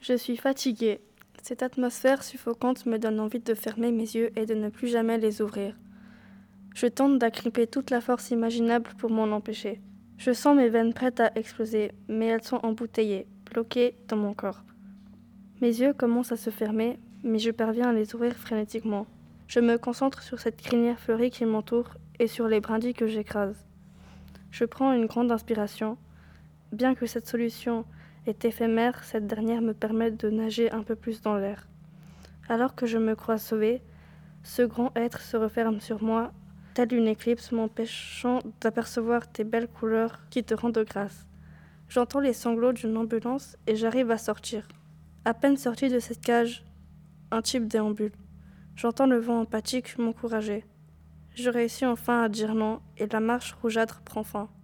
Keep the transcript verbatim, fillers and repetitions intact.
Je suis fatiguée. Cette atmosphère suffocante me donne envie de fermer mes yeux et de ne plus jamais les ouvrir. Je tente d'agripper toute la force imaginable pour m'en empêcher. Je sens mes veines prêtes à exploser, mais elles sont embouteillées, bloquées dans mon corps. Mes yeux commencent à se fermer, mais je parviens à les ouvrir frénétiquement. Je me concentre sur cette crinière fleurie qui m'entoure et sur les brindilles que j'écrase. Je prends une grande inspiration. Bien que cette solution est éphémère, cette dernière me permet de nager un peu plus dans l'air. Alors que je me crois sauvée, ce grand être se referme sur moi, telle une éclipse m'empêchant d'apercevoir tes belles couleurs qui te rendent grâce. J'entends les sanglots d'une ambulance et j'arrive à sortir. À peine sortie de cette cage, un type déambule. J'entends le vent empathique m'encourager. Je réussis enfin à dire non et la marche rougeâtre prend fin.